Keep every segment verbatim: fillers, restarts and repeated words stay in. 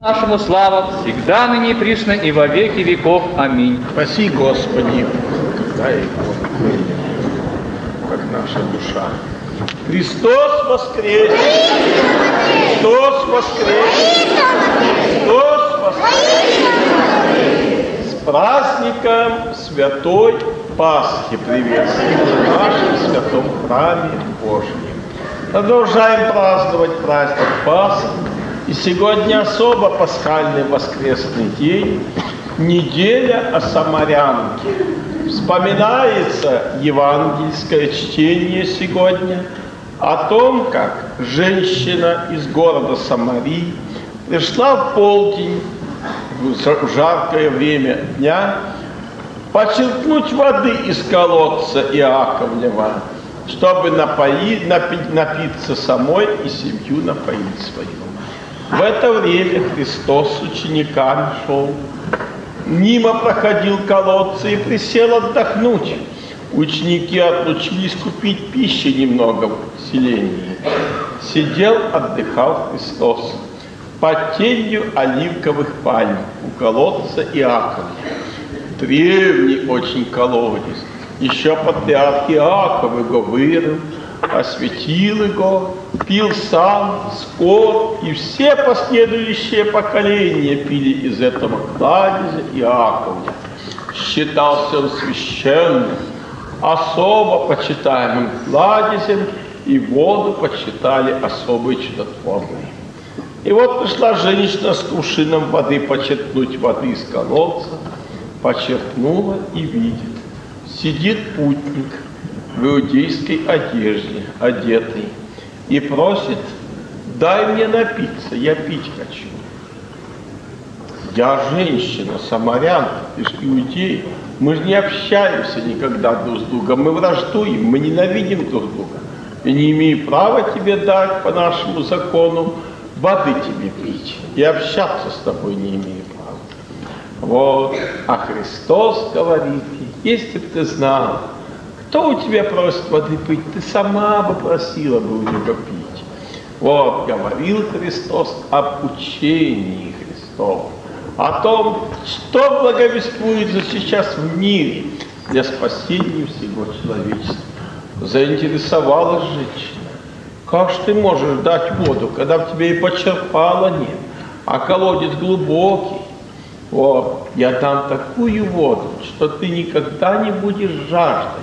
Нашему слава всегда, ныне и присно, и во веки веков. Аминь. Спаси, Господи, дай как наша душа. Христос воскрес! Христос воскрес! Христос воскрес! С праздником Святой Пасхи приветствуем в нашем святом храме Божьем. Продолжаем праздновать праздник Пасхи. И сегодня особо пасхальный воскресный день, неделя о самарянке. Вспоминается евангельское чтение сегодня о том, как женщина из города Самарии пришла в полдень, в жаркое время дня, почерпнуть воды из колодца Иаковлева, чтобы напоить, напить, напиться самой и семью напоить свою. В это время Христос с учениками шел, мимо проходил колодцы и присел отдохнуть. Ученики отлучились купить пищи немного в селении. Сидел, отдыхал Христос под тенью оливковых пальм у колодца Иакова. Древний очень колодец. Еще патриарх Иаков его вырыл, осветил его, пил сам, скот, и все последующие поколения пили из этого кладезя Иаковля. Считался он священным, особо почитаемым кладезем, и воду почитали особой чудотворной. И вот пришла женщина с кувшином воды почерпнуть воды из колодца, почерпнула и видит, сидит путник в иудейской одежде, одетый, и просит: дай мне напиться, я пить хочу. Я женщина, самарянка, ты же иудей, мы же не общаемся никогда друг с другом, мы враждуем, мы ненавидим друг друга. Я не имею права тебе дать по нашему закону воды тебе пить, и общаться с тобой не имею права. Вот, а Христос говорит: если бы ты знал, кто у тебя просит воды пить, ты сама бы просила бы у него пить. Вот, говорил Христос об учении Христовом, о том, что благовествуется сейчас в мире для спасения всего человечества. Заинтересовалась женщина. Как же ты можешь дать воду, когда в тебе и почерпала нет, а колодец глубокий? Вот, я дам такую воду, что ты никогда не будешь жаждать.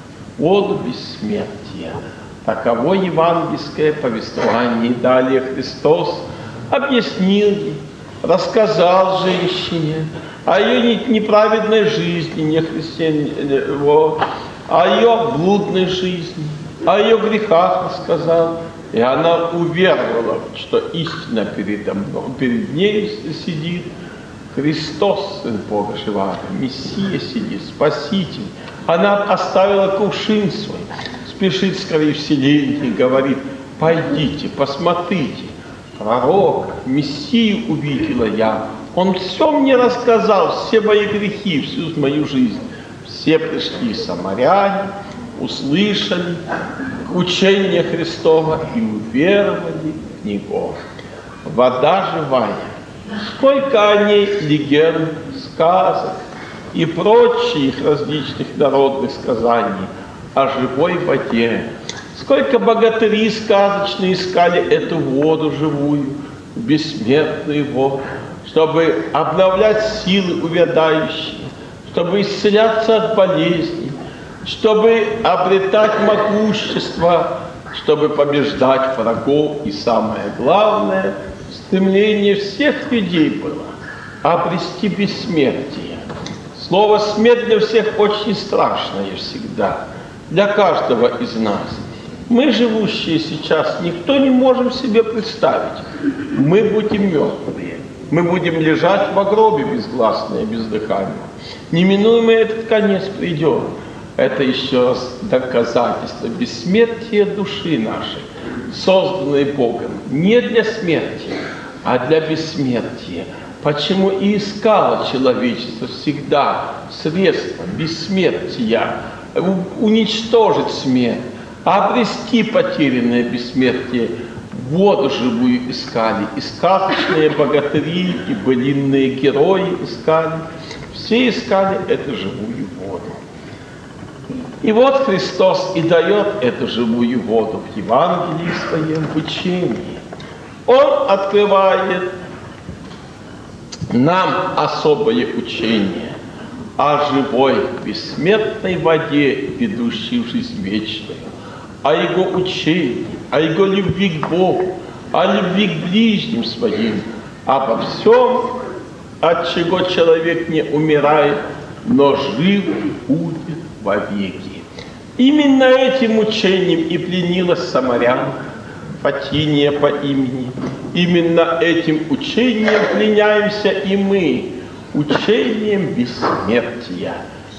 Воду бессмертия. Таково евангельское повествование. И далее Христос объяснил ей, рассказал женщине о ее неправедной жизни, не христиане, вот, о ее блудной жизни, о ее грехах рассказал. И она уверовала, что истина передо мной, перед ней сидит. Христос, Сын Бога живаго, Мессия сидит, Спаситель. Она оставила кувшин свой, спешит скорее в селение и говорит: пойдите, посмотрите, пророка, Мессию увидела я. Он все мне рассказал, все мои грехи, всю мою жизнь. Все пришли самаряне, услышали учение Христова и уверовали в Него. Вода живая. Сколько о ней легенд, сказок и прочих различных народных сказаний о живой воде. Сколько богатырей сказочные искали эту воду живую, бессмертную воду, чтобы обновлять силы увядающие, чтобы исцеляться от болезней, чтобы обретать могущество, чтобы побеждать врагов. И самое главное, стремление всех людей было обрести бессмертие. Слово «смерть» для всех очень страшное всегда, для каждого из нас. Мы, живущие сейчас, никто не можем себе представить. Мы будем мертвые, мы будем лежать в гробе безгласные, бездыханные. Неминуемо этот конец придет. Это еще раз доказательство бессмертия души нашей, созданной Богом не для смерти, а для бессмертия. Почему и искало человечество всегда средства бессмертия, уничтожить смерть, обрести потерянное бессмертие воду живую искали, и сказочные богатыри, и былинные герои искали. Все искали эту живую воду. И вот Христос и дает эту живую воду в Евангелии своем, в учении. Он открывает нам особое учение о живой, бессмертной воде, ведущей в жизнь вечную, о Его учении, о Его любви к Богу, о любви к ближним своим, обо всем, от чего человек не умирает, но жив будет вовеки. Именно этим учением и пленилась самарянка Фатиния по имени. Именно этим учением пленяемся и мы, учением бессмертия.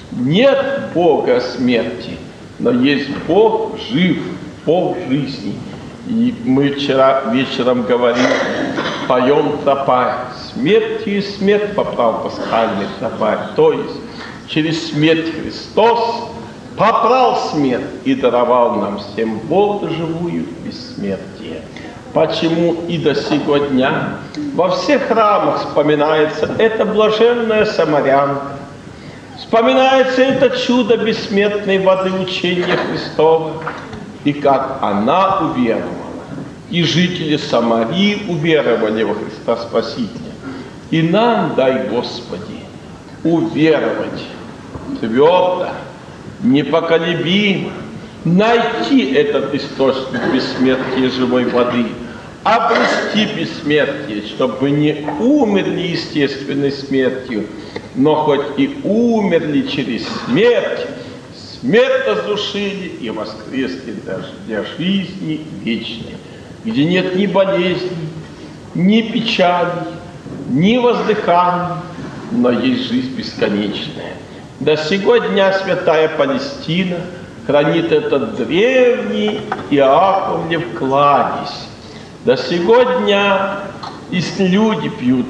Нет Бога смерти, но есть Бог жив, Бог жизни. И мы вчера вечером говорили, поем тропарь, смертью и смерть попрал пасхальный тропарь. То есть через смерть Христос попрал смерть и даровал нам всем воду живую бессмертие. Почему и до сего дня во всех храмах вспоминается эта блаженная самарянка, вспоминается это чудо бессмертной воды учения Христова, и как она уверовала, и жители Самарии уверовали во Христа Спасителя. И нам, дай Господи, уверовать твердо, непоколебимо, найти этот источник бессмертия живой воды, обрести бессмертие, чтобы не умерли естественной смертью, но хоть и умерли через смерть, смерть разрушили и воскресли для жизни вечной, где нет ни болезней, ни печали, ни воздыханий, но есть жизнь бесконечная. До сего дня святая Палестина хранит этот древний Иаковлев кладезь. До сего дня если люди пьют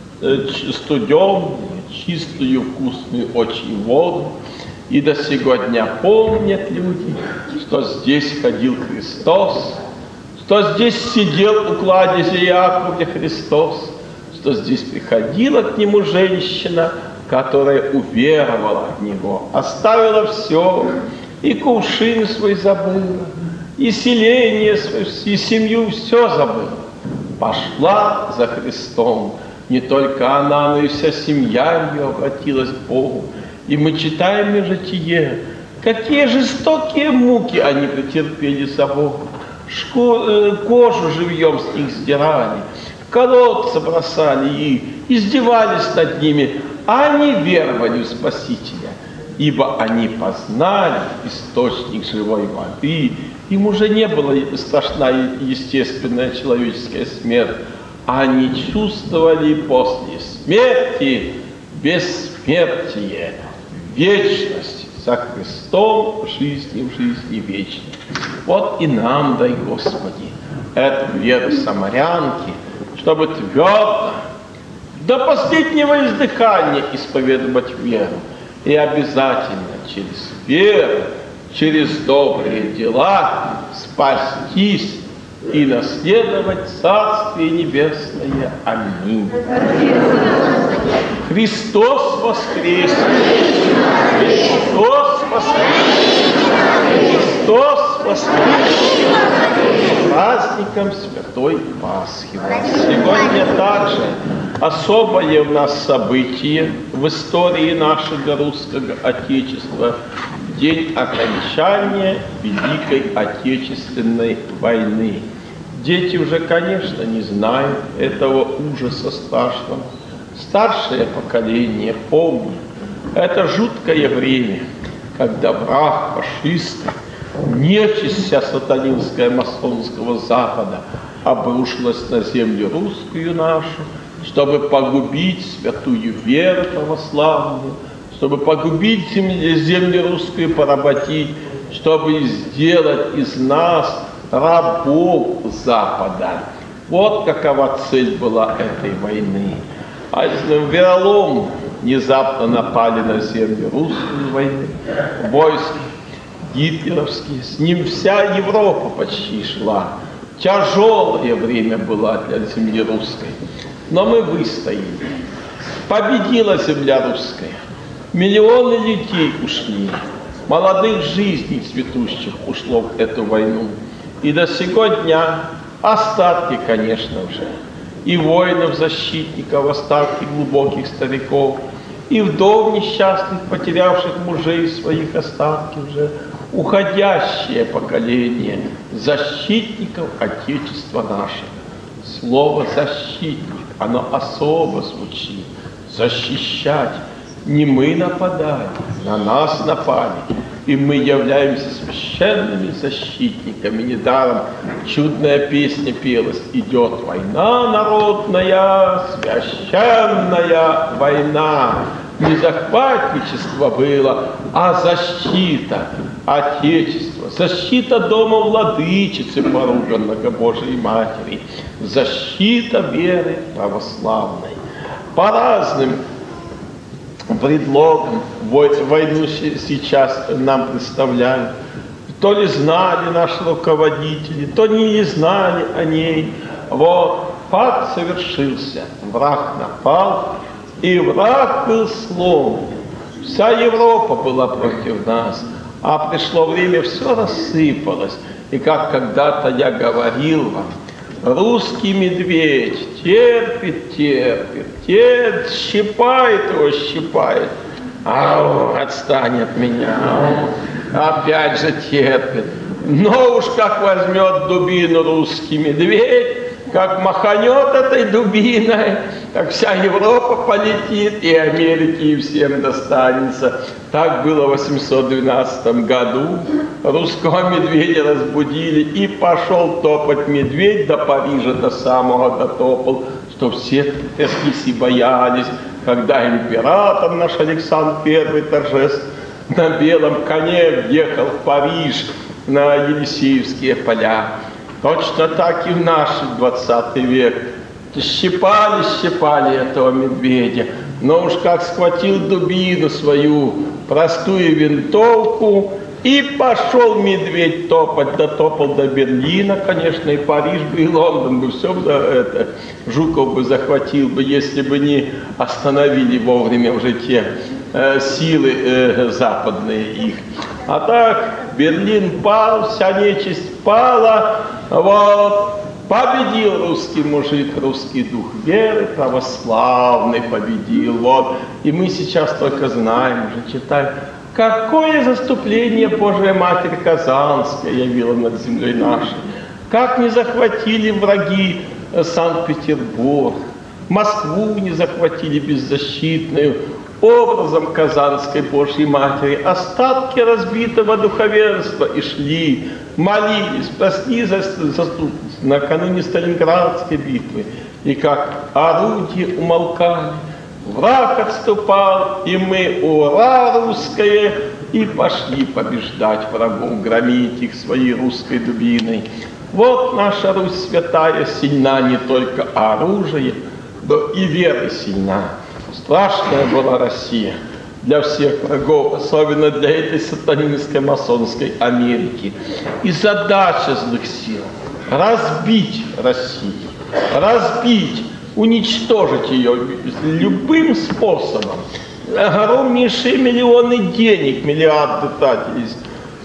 студеную, чистую, вкусную очень воду, и до сего дня помнят люди, что здесь ходил Христос, что здесь сидел у кладези Иаковля Христос, что здесь приходила к нему женщина, которая уверовала в него, оставила все, и кувшин свой забыла, и селение свое, и семью, все забыла. Пошла за Христом. Не только она, но и вся семья ее обратилась к Богу. И мы читаем в житие, какие жестокие муки они претерпели за Бога. Шку, кожу живьем с них сдирали, в колодцы бросали их, издевались над ними, а они веровали в Спасителя, ибо они познали источник живой воды. Им уже не была страшна естественная человеческая смерть, а они чувствовали после смерти бессмертие, вечность со Христом, жизни в жизни вечной. Вот и нам, дай Господи, эту веру самарянки, чтобы твердо, до последнего издыхания исповедовать веру. И обязательно через веру, через добрые дела спастись и наследовать Царствие Небесное. Аминь. Христос воскресе! Христос воскресе! Христос воскресе! Праздником Святой Пасхи. Сегодня также особое у нас событие в истории нашего русского Отечества – день окончания Великой Отечественной войны. Дети уже, конечно, не знают этого ужаса страшного. Старшее поколение помнит. Это жуткое время, когда враг, фашисты, нечисть вся сатанинская масонского Запада обрушилась на землю русскую нашу, чтобы погубить святую веру православную, чтобы погубить землю, землю русскую, поработить, чтобы сделать из нас рабов Запада. Вот какова цель была этой войны. А вероломно внезапно напали на землю русскую войны, войска гитлеровские, с ним вся Европа почти шла. Тяжелое время было для земли русской, но мы выстояли. Победила земля русская. Миллионы людей ушли, молодых жизней цветущих ушло в эту войну. И до сего дня остатки, конечно же, и воинов-защитников, остатки глубоких стариков, и вдов несчастных, потерявших мужей своих, остатки уже, уходящее поколение защитников Отечества нашего. Слово «защитник», оно особо звучит. Защищать. Не мы нападали, на нас напали. И мы являемся священными защитниками. Недаром чудная песня пелась. Идет война народная, священная война. Не захватничество было, а защита Отечества. Защита дома владычицы поруганного Божией Матери. Защита веры православной. По разным предлогам войну сейчас нам представляют. То ли знали наши руководители, то не знали о ней. Вот, факт совершился. Враг напал, и враг был сломлен. Вся Европа была против нас, а пришло время, все рассыпалось. И как когда-то я говорил вам, русский медведь терпит, терпит, терпит, щипает его, щипает. Ау, отстань от меня. Ау, опять же терпит. Но уж как возьмет дубину русский медведь, как маханет этой дубиной, так вся Европа полетит, и Америке, и всем достанется. Так было в восемьсот двенадцатом году. Русского медведя разбудили, и пошел топать медведь до Парижа, до самого дотопал, что все тряслись и боялись, когда император наш Александр Первый торжественно на белом коне въехал в Париж на Елисеевские поля. Точно так и в наш двадцатый век. Щипали, щипали этого медведя, но уж как схватил дубину свою, простую винтовку, и пошел медведь топать, дотопал до Берлина, конечно, и Париж бы, и Лондон бы, все бы, это, Жуков бы захватил бы, если бы не остановили вовремя уже те э, силы э, западные их. А так, Берлин пал, вся нечисть пала, вот, победил русский мужик, русский дух веры, православный победил, вот. И мы сейчас только знаем, уже читаем, какое заступление Божия Матерь Казанская явила над землей нашей. Как не захватили враги Санкт-Петербург, Москву не захватили беззащитную, образом Казанской Божьей Матери, остатки разбитого духовенства и шли, молились, просли заступниц накануне Сталинградской битвы, и как орудия умолкали, враг отступал, и мы, ура, русское, и пошли побеждать врагов, громить их своей русской дубиной. Вот наша Русь святая сильна не только оружием, но и верой сильна. Страшная была Россия для всех врагов, особенно для этой сатанинской масонской Америки. И задача злых сил – разбить Россию, разбить, уничтожить ее любым способом. Огромнейшие миллионы денег, миллиарды тратились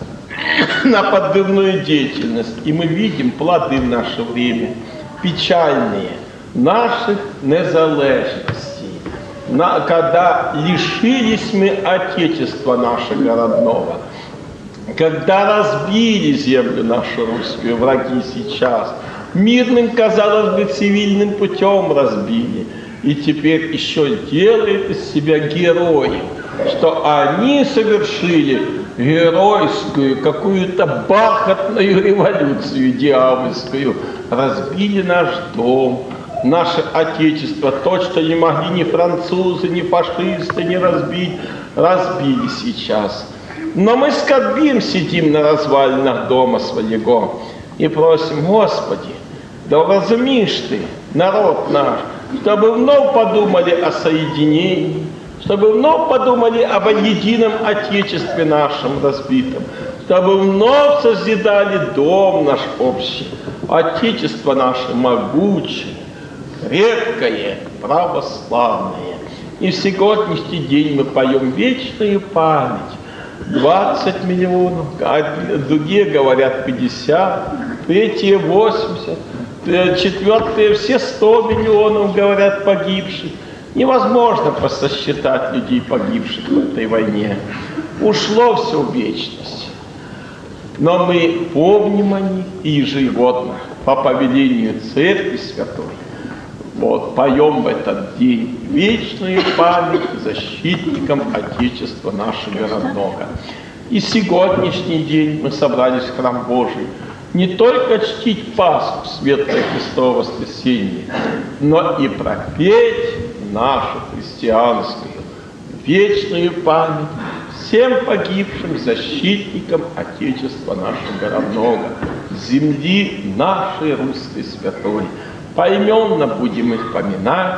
на подрывную деятельность. И мы видим плоды в наше время, печальные, наших незалежностей. На, когда лишились мы Отечества нашего родного, когда разбили землю нашу русскую враги сейчас, мирным, казалось бы, цивильным путем разбили, и теперь еще делают из себя героев, что они совершили геройскую, какую-то бархатную революцию дьявольскую, разбили наш дом, наше Отечество, то, что не могли ни французы, ни фашисты не разбить, разбили сейчас. Но мы скорбим, сидим на развалинах дома своего и просим, Господи, да вразумишь Ты народ наш, чтобы вновь подумали о соединении, чтобы вновь подумали об едином Отечестве нашем разбитом, чтобы вновь созидали дом наш общий, Отечество наше могучее, крепкое, православное. И в сегодняшний день мы поем вечную память. двадцать миллионов, а другие говорят пятьдесят, третьи восемьдесят, четвертые все сто миллионов говорят погибших. Невозможно пососчитать людей, погибших в этой войне. Ушло все в вечность. Но мы помним о них и ежегодно по повелению Церкви Святой вот, поем в этот день вечную память защитникам Отечества нашего родного. И сегодняшний день мы собрались в храм Божий не только чтить Пасху, Светлое Христово воскресенье, но и пропеть нашу христианскую вечную память всем погибшим защитникам Отечества нашего родного, земли нашей русской святой. Поименно будем их поминать,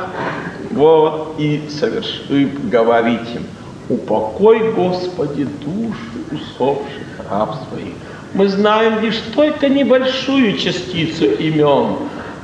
вот, и совершим, говорить им: упокой, Господи, души усопших раб своих. Мы знаем лишь только небольшую частицу имен,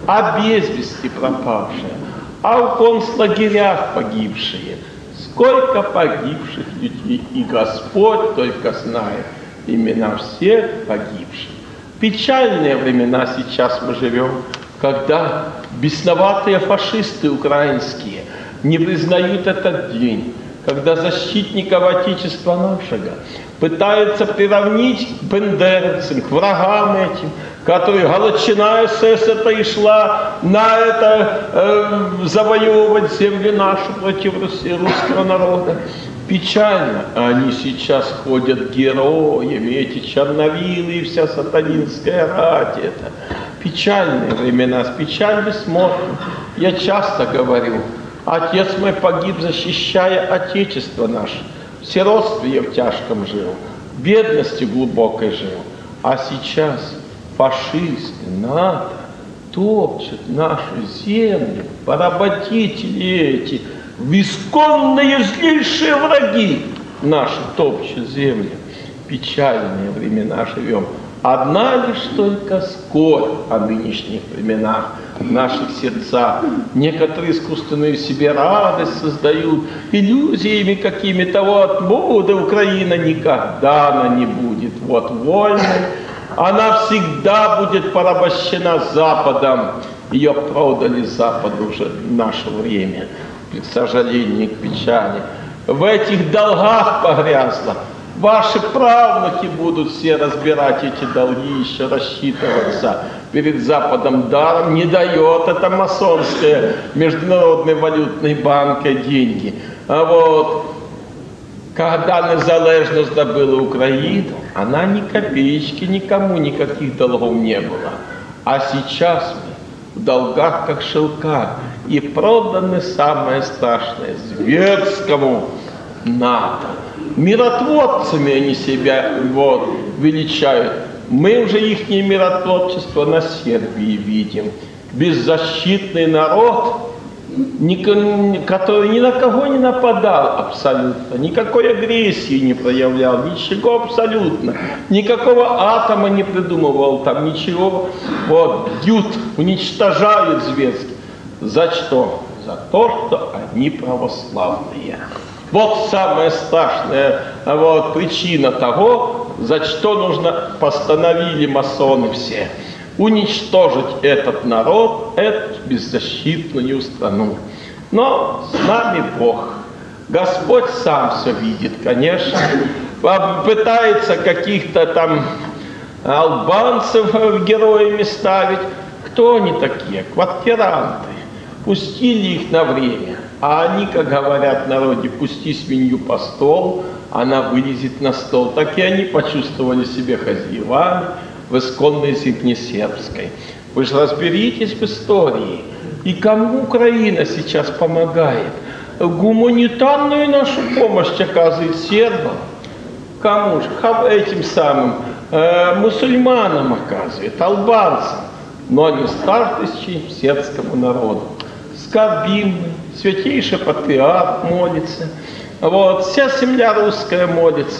а без вести пропавшие, а в концлагерях погибшие. Сколько погибших людей, и Господь только знает имена всех погибших. Печальные времена сейчас мы живем, когда бесноватые фашисты украинские не признают этот день, когда защитников Отечества нашего пытаются приравнить к бендеровцам, к врагам этим, которые Галичина СС это и шла на это э, завоевывать земли наши против Руси, русского народа. Печально, они сейчас ходят героями, эти черновилы и вся сатанинская рать. Это печальные времена, с печалью смотрим. Я часто говорю: отец мой погиб, защищая Отечество наше. В сиротстве я в тяжком жил, в бедности глубокой жил. А сейчас фашисты, НАТО топчут нашу землю, поработители эти, исконные злейшие враги наши топчут землю. Печальные времена живем. Одна лишь только скорбь о нынешних временах в наших сердцах. Некоторые искусственную себе радость создают иллюзиями какими-то. Вот, будет Украина, никогда она не будет вот вольной. Она всегда будет порабощена Западом. Ее продали Западу уже в наше время, к сожалению, к печали. В этих долгах погрязла. Ваши правнуки будут все разбирать эти долги, еще рассчитываться перед Западом. Даром не дает это масонское Международный валютный банк деньги. А вот когда незалежность добыла Украину, она ни копеечки никому никаких долгов не было. А сейчас мы в долгах как шелка и проданы самое страшное зверскому НАТО. Миротворцами они себя вот, величают. Мы уже их миротворчество на Сербии видим. Беззащитный народ, который ни на кого не нападал абсолютно, никакой агрессии не проявлял, ничего абсолютно, никакого атома не придумывал, там ничего, вот, бьют, уничтожают зверски. За что? За то, что они православные. Вот самая страшная вот, причина того, за что нужно, постановили масоны все, уничтожить этот народ, эту беззащитную страну. Но с нами Бог. Господь сам все видит, конечно. Пытается каких-то там албанцев героями ставить. Кто они такие? Квартиранты. Пустили их на время. А они, как говорят в народе, пусти свинью по стол, она вылезет на стол. Так и они почувствовали себя хозяевами в исконной земле сербской. Вы же разберитесь в истории. И кому Украина сейчас помогает? Гуманитарную нашу помощь оказывает сербам. Кому же? Этим самым э, мусульманам оказывает, албанцам. Но не старшим сербскому народу. Скорбим, святейший патриарх молится. Вот, вся земля русская молится.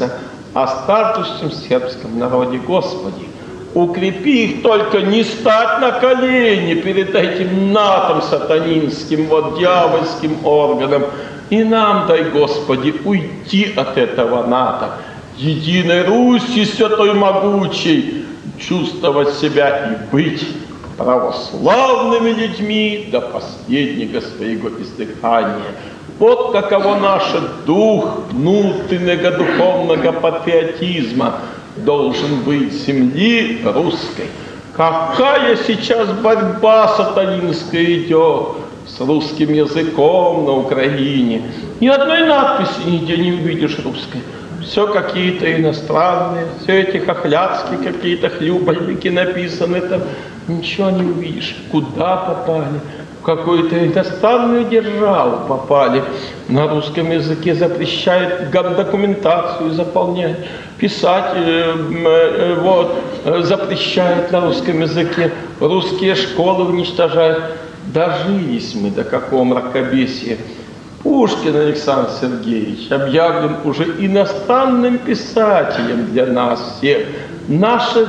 о страждущем сербском народе. Господи, укрепи их только не стать на колени перед этим натом сатанинским, вот дьявольским органом. И нам дай, Господи, уйти от этого ната, единой Руси святой могучей, чувствовать себя и быть православными людьми до последнего своего издыхания. Вот каково наш дух внутреннего духовного патриотизма должен быть земли русской. Какая сейчас борьба сатанинская идет с русским языком на Украине. Ни одной надписи нигде не увидишь русской. Все какие-то иностранные, все эти хохлядские какие-то хлюпальники написаны там. Ничего не увидишь. Куда попали? В какую-то иностранную державу попали. На русском языке запрещают документацию заполнять, писать, э, э, вот, э, запрещают на русском языке. Русские школы уничтожают. Дожились мы до какого мракобесия. Пушкин Александр Сергеевич объявлен уже иностранным писателем для нас всех. Наше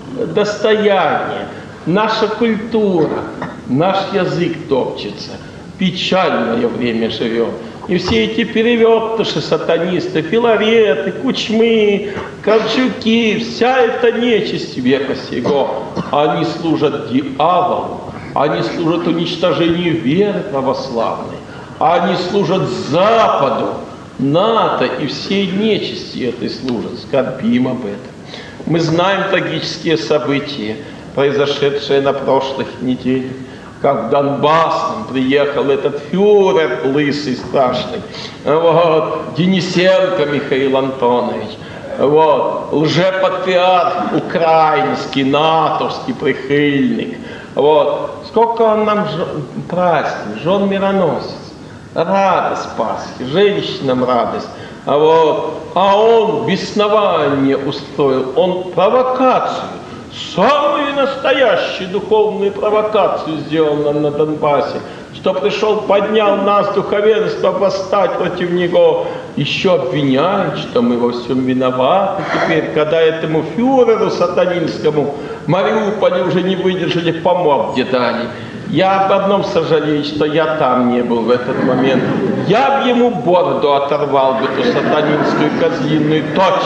достояние, наша культура, наш язык топчется. Печальное время живем. И все эти перевертыши, сатанисты, филареты, кучмы, корчуки, вся эта нечисть века сего, они служат дьяволу, они служат уничтожению веры православной. Они служат Западу, НАТО и всей нечисти этой служат. Скорбим об этом. Мы знаем трагические события, произошедшие на прошлых неделях, как в Донбасс нам приехал этот фюрер лысый, страшный, вот, Денисенко Михаил Антонович, вот, лжепатриарх украинский, натовский прихильник. Вот. Сколько он нам праздник, жен мироносец. Радость Пасхи, женщинам радость. А, вот, а он беснование устроил, он провокацию, самую настоящую духовную провокацию сделал нам на Донбассе, что пришел, поднял нас, духовенство, восстать против него, еще обвиняет, что мы во всем виноваты теперь, когда этому фюреру сатанинскому Мариуполе уже не выдержали, по морде дали. Я об одном сожалею, что я там не был в этот момент. Я бы ему бороду оторвал бы, эту сатанинскую козлиную,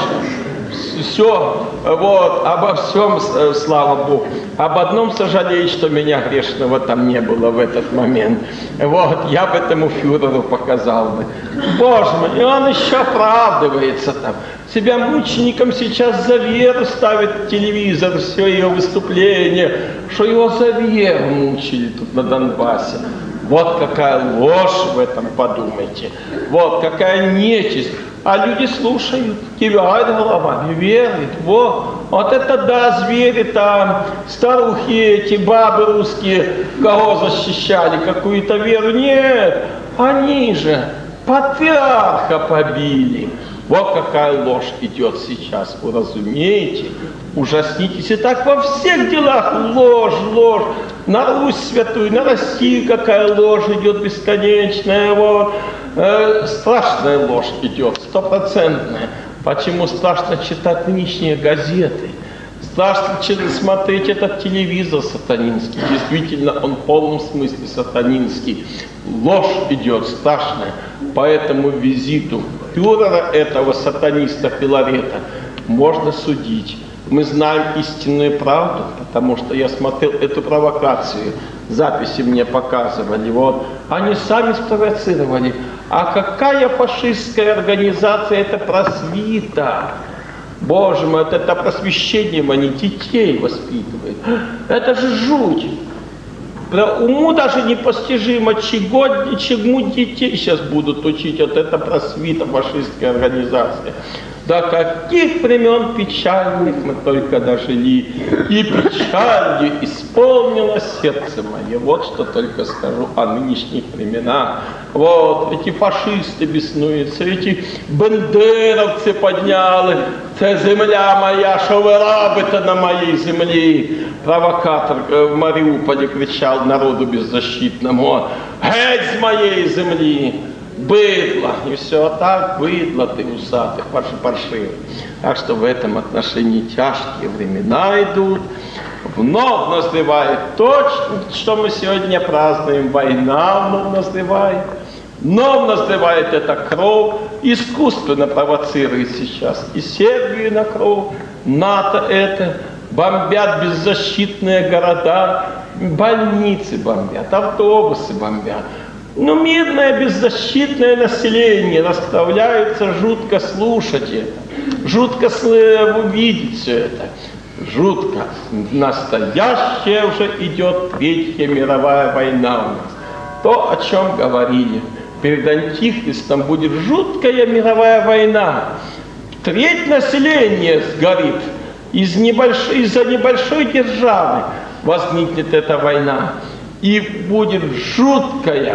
точно. Все, вот, обо всем, слава Богу. Об одном сожалею, что меня грешного там не было в этот момент. Вот, я бы этому фюреру показал бы. Боже мой, и он еще оправдывается там. Себя мучеником сейчас за веру ставит телевизор, все ее выступление, что его за веру мучили тут на Донбассе. Вот какая ложь в этом, подумайте. Вот какая нечисть. А люди слушают, кивают головами, верят. Вот, вот это да, звери там, старухи эти, бабы русские, кого защищали, какую-то веру. Нет, они же патриарха побили. Вот какая ложь идет сейчас, вы разумеете, ужаснитесь. И так во всех делах ложь, ложь. На Русь святую, на Россию какая ложь идет бесконечная. Вот. Э, страшная ложь идет, стопроцентная. Почему страшно читать нынешние газеты? Страшно смотреть этот телевизор сатанинский. Действительно, он в полном смысле сатанинский. Ложь идет страшная. По этому визиту фюрера этого сатаниста Филарета можно судить. Мы знаем истинную правду, потому что я смотрел эту провокацию. Записи мне показывали. Вот. Они сами спровоцировали. А какая фашистская организация? Это просвита. Боже мой, вот это просвещением они детей воспитывают. Это же жуть. Про уму даже непостижимо, чего, чему детей сейчас будут учить. Вот это просвита, фашистская организация. До каких времен печальных мы только дожили. И печалью исполнилось сердце мое. Вот что только скажу о нынешних временах. Вот, эти фашисты беснуются, эти бендеровцы подняли. Це земля моя, що ви робите на моей земле? Провокатор в Мариуполе кричал народу беззащитному. Геть с моей земли! быдло. И все так, быдло ты усатый, паршивый. Так что в этом отношении тяжкие времена идут. Вновь назревает то, что мы сегодня празднуем. Война вновь назревает. Вновь назревает эта кровь. Искусственно провоцирует сейчас и Сербию на кровь. НАТО это. Бомбят беззащитные города. Больницы бомбят, автобусы бомбят. Но мирное беззащитное население расставляется жутко слушать это. Жутко увидеть все это. Жутко. Настоящая уже идет Третья мировая война у нас. То, о чем говорили. Перед Антихристом будет жуткая мировая война. Треть населения сгорит. Из небольшой, из-за небольшой державы возникнет эта война. И будет жуткая.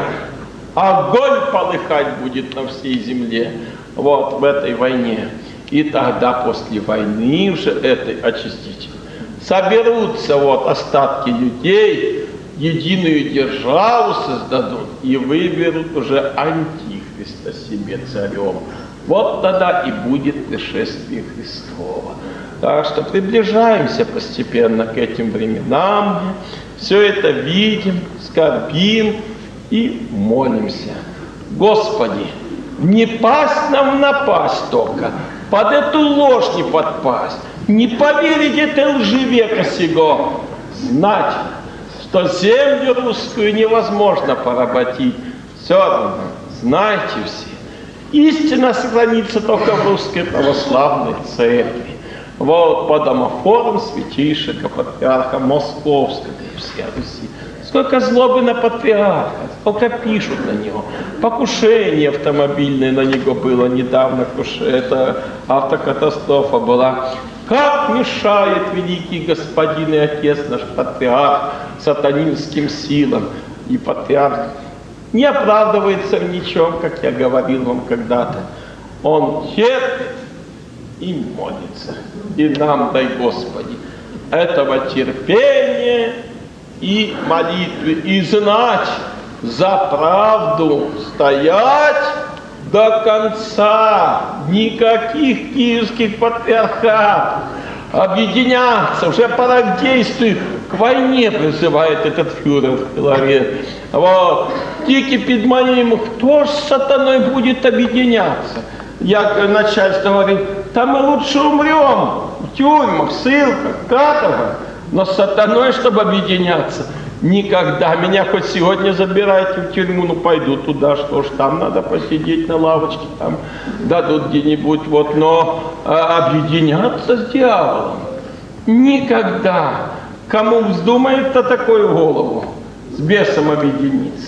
Огонь полыхать будет на всей земле. Вот в этой войне. И тогда после войны уже этой очистить соберутся вот остатки людей, единую державу создадут и выберут уже Антихриста себе царем. Вот тогда и будет пришествие Христово. Так что приближаемся постепенно к этим временам, все это видим, скорбим и молимся. Господи, не пасть нам напасть только, под эту ложь не подпасть, не поверить этой лжи века сего, знать, что землю русскую невозможно поработить. Все равно, знайте все, истина сохранится только в русской православной церкви. Вот по домофорам святейшего патриарха Московского и всей Руси. Сколько злобы на патриарха, сколько пишут на него. Покушение автомобильное на него было недавно, это автокатастрофа была. Как мешает великий господин и отец наш патриарх сатанинским силам. И патриарх не оправдывается в ничем, как я говорил вам когда-то. Он терпит и молится. И нам, дай Господи, этого терпения и молитвы, и знать, за правду стоять до конца. Никаких киевских патриархатов. Объединяться, уже пора к действию, к войне призывает этот фюрер Филарет. Вот. Тики Пидманим, кто ж с сатаной будет объединяться? Я начальство говорит, там мы лучше умрем, в тюрьмах, ссылках, каторгах, но с сатаной, чтобы объединяться, никогда. Меня хоть сегодня забирайте в тюрьму, ну пойду туда, что ж, там надо посидеть на лавочке, там дадут где-нибудь, вот, но а, объединяться с дьяволом никогда. Кому вздумает-то такую голову с бесом объединиться?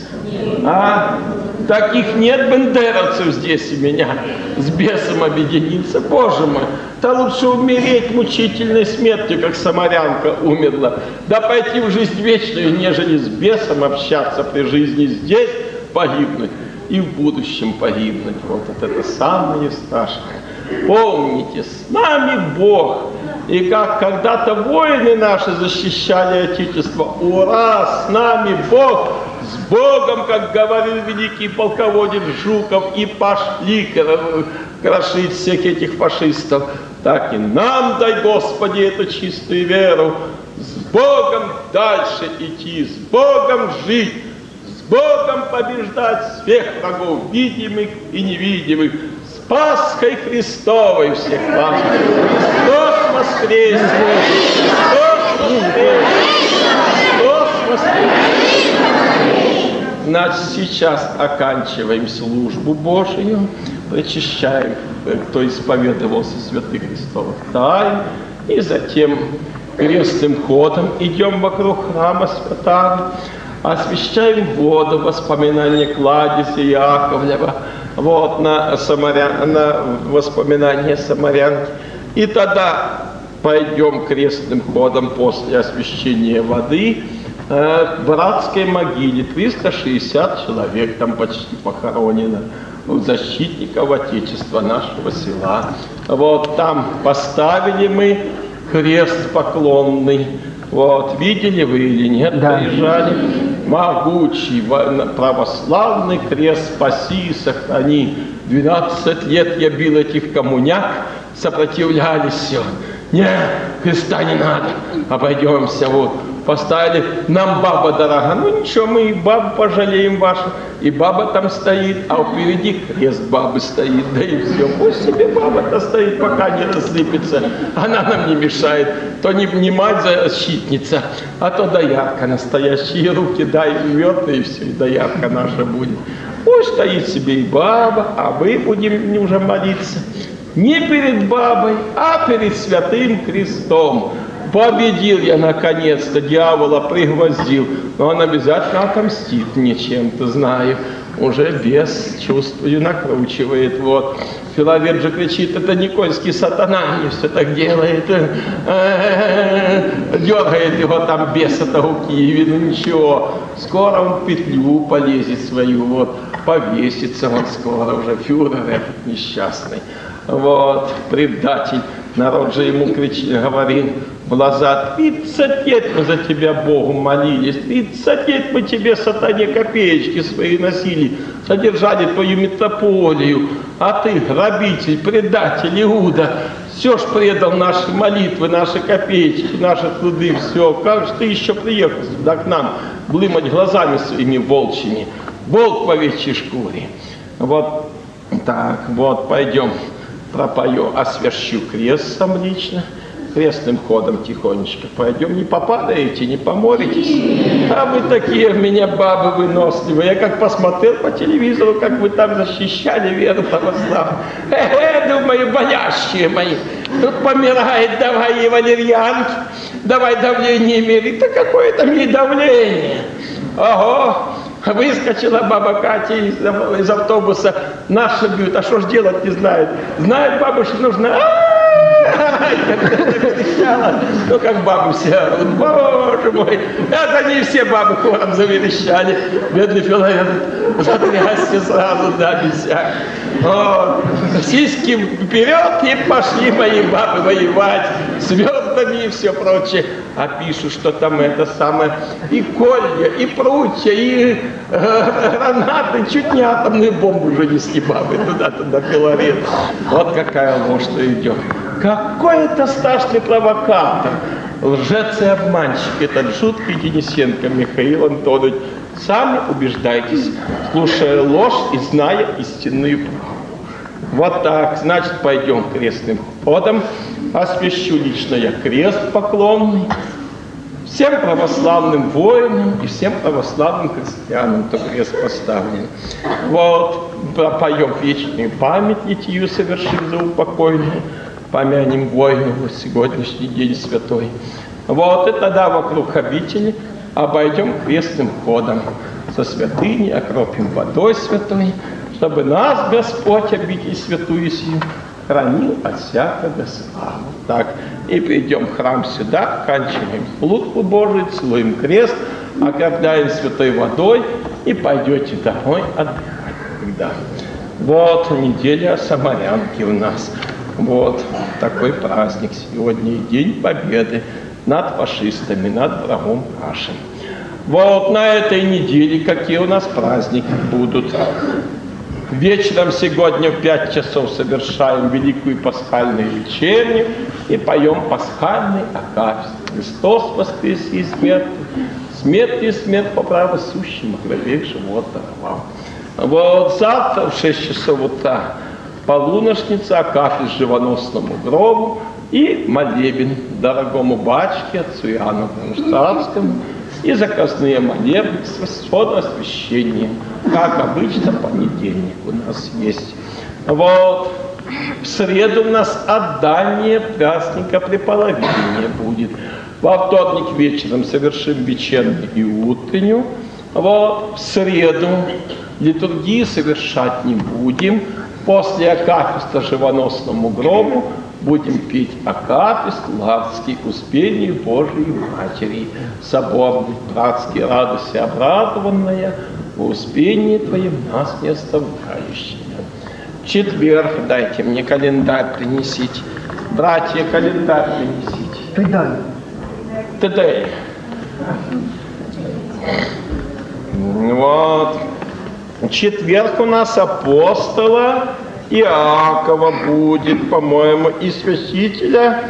А? Таких нет бендеровцев здесь у меня, с бесом объединиться. Боже мой, да лучше умереть мучительной смертью, как самарянка умерла, да пойти в жизнь вечную, нежели с бесом общаться при жизни здесь, погибнуть и в будущем погибнуть. Вот это самое страшное. Помните, с нами Бог. И как когда-то воины наши защищали Отечество, ура, с нами Бог, с Богом, как говорил великий полководец Жуков, и пошли крошить всех этих фашистов. Так и нам, дай Господи, эту чистую веру, с Богом дальше идти, с Богом жить, с Богом побеждать всех врагов, видимых и невидимых, с Пасхой Христовой всех вас. Христос воскресе! Христос воскресе! Христос воскресе! Значит, сейчас оканчиваем службу Божию, причащаем, кто исповедовался святых Христовых тайн, и затем крестным ходом идем вокруг храма святого, освящаем воду, воспоминания кладезя Яковлева, вот, на, самарян, на воспоминания самарянки. И тогда пойдем крестным ходом после освящения воды э, в братской могиле. триста шестьдесят человек там почти похоронено, защитников Отечества нашего села. Вот там поставили мы крест поклонный. Вот, видели вы или нет, да. Приезжали. могучий православный крест спаси и сохрани. двенадцать лет я бил этих коммуняк, сопротивлялись все. Нет, креста не надо, обойдемся, вот. Поставили, нам баба дорога, ну ничего, мы и бабу пожалеем вашу, и баба там стоит, а впереди крест бабы стоит, да и все. Пусть себе баба-то стоит, пока не рассыпется, она нам не мешает, то не, не мать-защитница, а то доярка настоящие руки, дай рвет, и все, и доярка наша будет. Пусть стоит себе и баба, а мы будем уже молиться не перед бабой, а перед святым крестом. Победил я наконец-то, дьявола пригвоздил, но он обязательно отомстит мне чем-то, знаю. Уже бес, чувствую, накручивает. Вот. Филавет же кричит, это Никольский сатана мне все так делает. Дергает его там беса-то у Киеве, ну ничего. Скоро он в петлю полезет свою, вот. Повесится он скоро уже, фюрер этот несчастный. Вот, предатель. Народ же ему кричит, говорит в глаза, тридцать лет мы за тебя Богу молились, тридцать лет мы тебе, сатане, копеечки свои носили, содержали твою митрополию, а ты, грабитель, предатель, Иуда, все ж предал наши молитвы, наши копеечки, наши труды, все. Как же ты еще приехал сюда к нам, блымать глазами своими волчьими, волк в овечьей шкуре. Вот так, вот, пойдем. Пропою, освящу крест сам лично, крестным ходом тихонечко пойдем. Не попадаете, не поморитесь. А вы такие в меня бабы выносливые. Я как посмотрел по телевизору, как вы там защищали веру православную. Э-э, думаю, боящие мои. Тут помирает, давай и валерьянки, давай давление мерить. Да какое там ей давление? Ого! Выскочила баба Катя из, из автобуса, наши бьют, а что ж делать не знает. Знает баба, что нужно. Ну как бабы все орут, боже мой. Это не все бабы хором заверещали. Бедный Филарет затрясся сразу, да, без всякого. Вот. Сиськи вперед, и пошли мои бабы воевать с ведрами и все прочее. А пишут, что там это самое, и колья, и прутья, и э, гранаты, чуть не атомную бомбу уже несли бабы туда-туда, Филарет. Вот какая ложь-то идет. Какой это страшный провокатор, лжец и обманщик, этот жуткий Денисенко Михаил Антонович. Сами убеждайтесь, слушая ложь и зная истинную правду. Вот так, значит, пойдем крестным ходом, освящу лично я крест поклонный, всем православным воинам и всем православным христианам, кто крест поставлен. Вот, пропоем вечную память литию, совершив за упокойную, помянем воину в сегодняшний день святой. Вот, и тогда вокруг обители обойдем крестным ходом, со святыней окропим водой святой, чтобы нас Господь, обитель святую сию, хранил от всякого славы. Так, и придем в храм сюда, оканчиваем службу Божию, целуем крест, окропляем святой водой и пойдете домой отдыхать. Когда? Вот неделя Самарянки у нас. Вот такой праздник сегодня, День Победы над фашистами, над врагом нашим. Вот на этой неделе какие у нас праздники будут. Вечером сегодня в пять часов совершаем Великую Пасхальную вечерню и поем пасхальный акафист. Христос воскрес из мертвых, смерть и смерть по праву сущему, гробе живот даровал. Вот завтра в шесть часов утра полуношница, акафист живоносному гробу и молебен дорогому батюшке, отцу Иоанну Кронштадтскому, и заказные молебны с водоосвящением, как обычно понедельник у нас есть. Вот. В среду у нас отдание праздника Преполовения будет. Во вторник вечером совершим вечернюю и утреннюю. Вот. В среду литургии совершать не будем. После акафиста живоносному гробу будем петь акафист лаврский Успению Божией Матери, соборной, братски радости обрадованная, в Успении Твоем нас не оставляющая. В четверг дайте мне календарь принесите. Братья, календарь принесите. Ты дай. Ты дай. Вот. Четверг у нас апостола Иакова будет, по-моему, и святителя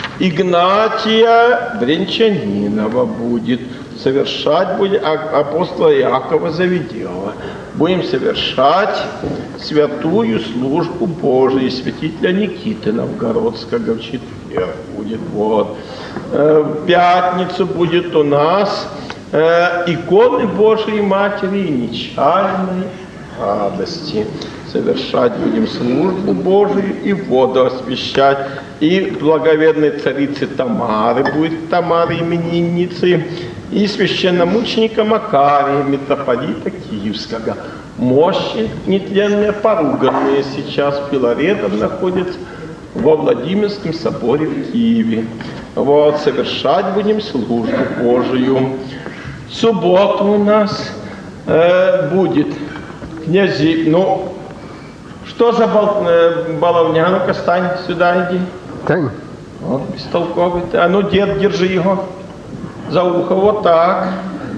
Игнатия Брянчанинова будет. Совершать будет апостола Иакова Завидела. Будем совершать святую службу Божию. Святителя Никиты Новгородского в четверг будет. Вот. В пятницу будет у нас иконы Божией Матери и нечаянной радости. Совершать будем службу Божию и воду освящать. И благоверной царицы Тамары будет, Тамары именинницы, и священномученика Макария, митрополита Киевского. Мощи нетленные, поруганные сейчас Филаретом находятся во Владимирском соборе в Киеве. Вот, совершать будем службу Божию. В субботу у нас э, будет князи, ну, что за бол, э, баловня? Ну-ка, стань сюда, иди. Стань. Вот, бестолковый ты. А ну, дед, держи его за ухо, вот так.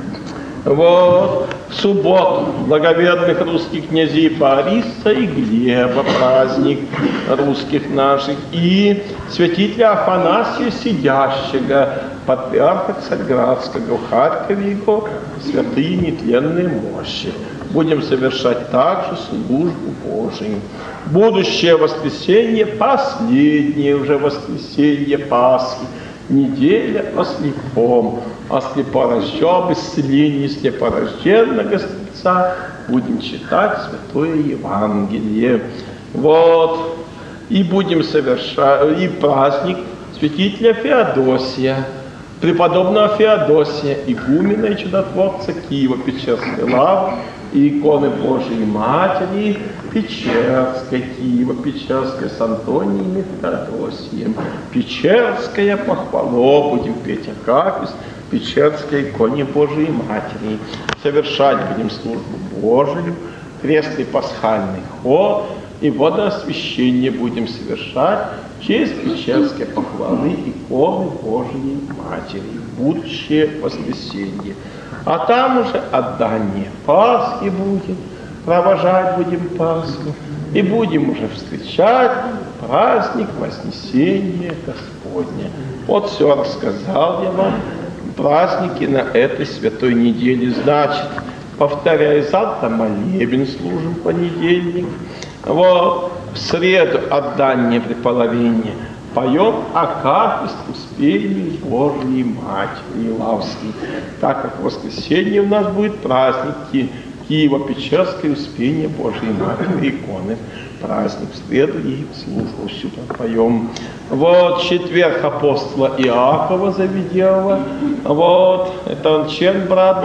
Вот. В субботу благоверных русских князей Бориса и Глеба праздник русских наших. И святителя Афанасия Сидящего, патриарха Царьградского, в Харькове его святые нетленные мощи. Будем совершать также службу Божию. Будущее воскресенье, последнее уже воскресенье Пасхи, неделя о слепом, о слепорожденном, исцелении слепорожденного слепца будем читать Святое Евангелие. Вот. И будем совершать, и праздник святителя Феодосия, преподобного Феодосия, игумена и чудотворца Киево-Печерской лавры, и иконы Божией Матери Печерской, Киево-Печерской с Антонием и Феодосием. Печерская похвало, будем петь акафист Печерской иконе Божией Матери. Совершать будем службу Божию, крестный пасхальный ход и водоосвящение будем совершать в честь Печерской похвалы иконы Божией Матери. Будущее воскресенье. А там уже отдание Пасхи будет, провожать будем Пасху, и будем уже встречать праздник Вознесения Господня. Вот все рассказал я вам. Праздники на этой святой неделе. Значит, повторяю, завтра молебен служим в понедельник. Вот, в среду отдание преполовения. Поем акафист Успению Божией Матери Лавской. Так как в воскресенье у нас будет праздники Киево-Печерской Успения Божией Матери иконы. Праздник в среду и службу сюда поем. Вот четверг апостола Иакова Завидела. Вот, это он чем брат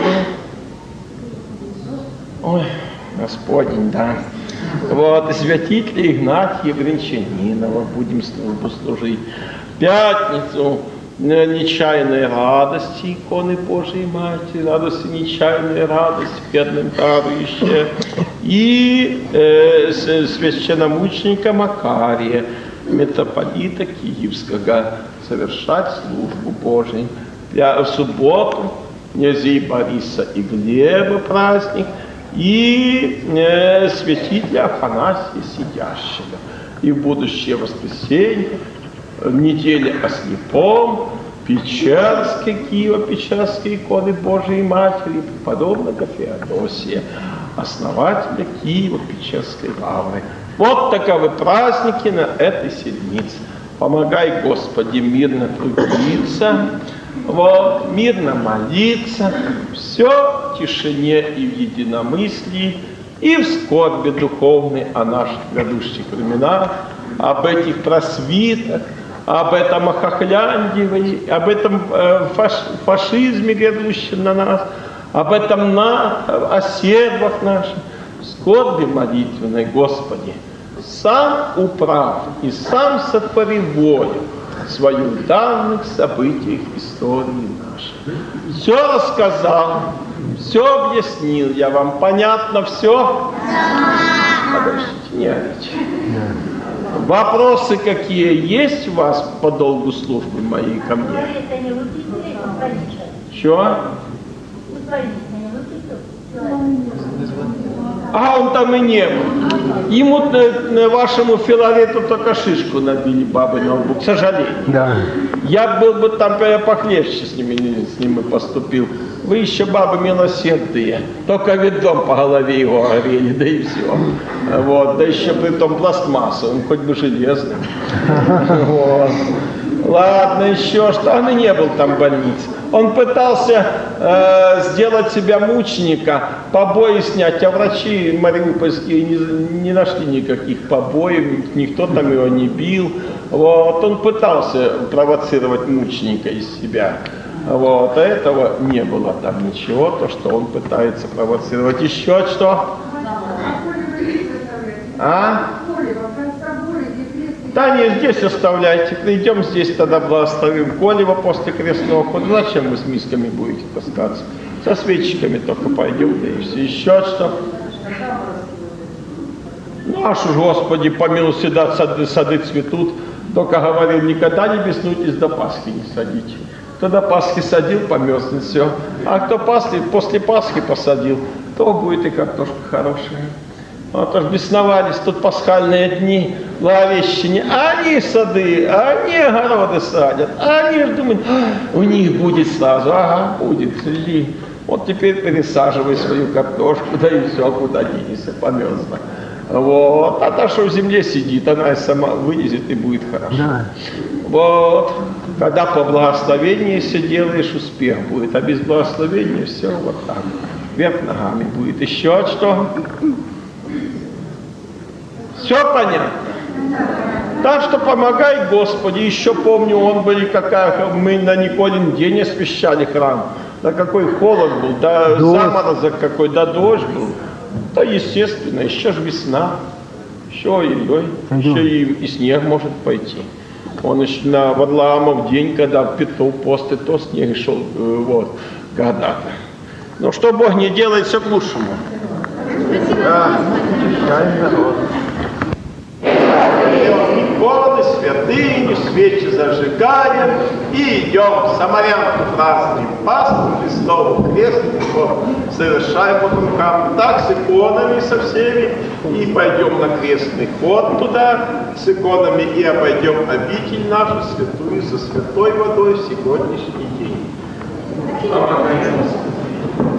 был? Ой, Господень, да. Вот, и святителя Игнатия Брянчанинова будем службу служить. В пятницу нечаянной радости иконы Божией Матери, радости нечаянной радости, бедным дарующая. И э, священномученика Макария, митрополита Киевского, совершать службу Божию. В субботу князей Бориса и Глеба праздник, и э, святителя Афанасия Сидящего. И в будущее воскресенье, неделя о слепом, Печерской, Киево-Печерской иконы Божией Матери, преподобного Феодосия, основателя Киево-Печерской лавры. Вот таковы праздники на этой седмице. Помогай, Господи, мирно трудиться, вот, мирно молиться, все в тишине и в единомыслии, и в скорби духовной о наших грядущих временах, об этих просвитах, об этом охохляндивании, об этом э, фаш, фашизме, грядущем на нас, об этом на, о сербах наших, в скорби молитвенной, Господи, сам управ и сам сотвори волю свою в данных событиях истории нашей. Все рассказал, все объяснил я вам. Понятно все? Подождите, не орите. Вопросы какие есть у вас по долгу службы моей ко мне? Что? А он там и не был. Ему, на вашему Филарету, только шишку набили бабы на лбу, к сожалению. Да. Я был бы там похлеще с ними, с ними поступил. Вы еще бабы милосердные. Только ведром по голове его горели, да и все. Вот. Да еще при том пластмассовым, хоть бы железным. Вот. Ладно, еще что? Он и не был там в больнице. Он пытался э, сделать себя мученика, побои снять, а врачи мариупольские не, не нашли никаких побоев, никто там его не бил. Вот. Он пытался провоцировать мученика из себя. Вот. А этого не было там ничего, то, что он пытается провоцировать. Еще что? А? Да не, здесь оставляйте, придем здесь тогда благословим Колева после крестного хода. Зачем вы с мисками будете таскаться? Со свечиками только пойдем, да и все. Еще что? Ну аж уж, Господи, помилуй, всегда сады, сады цветут. Только говорил, никогда не беснуйтесь, до Пасхи не садите. Кто до Пасхи садил, померзнет все. А кто после, после Пасхи посадил, то будет и картошка хорошая. А то ж бесновались тут пасхальные дни, Благовещение. Они сады, они огороды садят. Они же думают, у них будет сразу. Ага, будет. Ли. Вот теперь пересаживай свою картошку, да и все, куда денешься, померзла. Вот. А та, что в земле сидит, она и сама вылезет и будет хорошо. Да. Вот. Когда по благословению все делаешь, успех будет. А без благословения все вот так. Вверх ногами будет. Еще что? Все понятно? Так что помогай, Господи. Еще помню, он были какая, мы на Николин день освящали храм. Да какой холод был, да дождь. Заморозок какой, да дождь был. Да естественно, еще же весна. Еще ой-ой, еще и, и снег может пойти. Он еще на Варламов день, когда Петров после, то снег шел, вот, когда-то. Но что Бог не делает, все к лучшему. Да, Иконы, святыни, свечи зажигаем и идем в Самарянку празднуем Пасху, Христову крестную, совершаем по рукам. Так с иконами со всеми и пойдем на крестный ход туда с иконами и обойдем обитель нашу святую со святой водой в сегодняшний день.